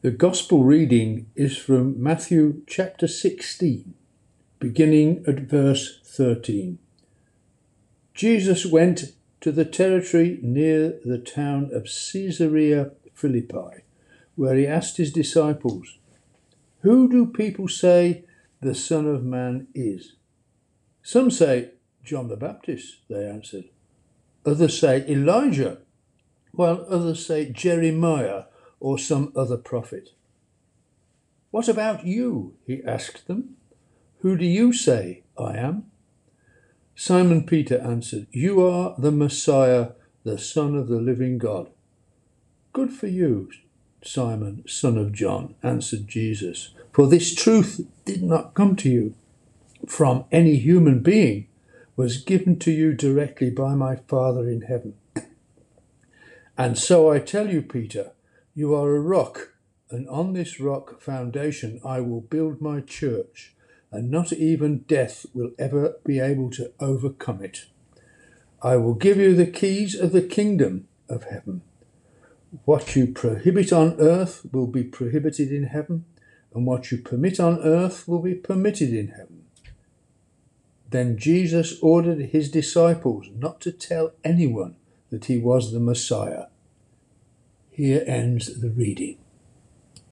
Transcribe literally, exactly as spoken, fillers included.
The Gospel reading is from Matthew chapter sixteen, beginning at verse thirteen. Jesus went to the territory near the town of Caesarea Philippi, where he asked his disciples, "Who do people say the Son of Man is?" "Some say John the Baptist," they answered. "Others say Elijah, while others say Jeremiah or some other prophet." "What about you?" he asked them. "Who do you say I am?" Simon Peter answered, "You are the Messiah, the Son of the living God." "Good for you, Simon, son of John," answered Jesus, "for this truth did not come to you from any human being, was given to you directly by my Father in heaven. And so I tell you, Peter, you are a rock, and on this rock foundation I will build my church, and not even death will ever be able to overcome it. I will give you the keys of the kingdom of heaven. What you prohibit on earth will be prohibited in heaven, and what you permit on earth will be permitted in heaven." Then Jesus ordered his disciples not to tell anyone that he was the Messiah. Here ends the reading.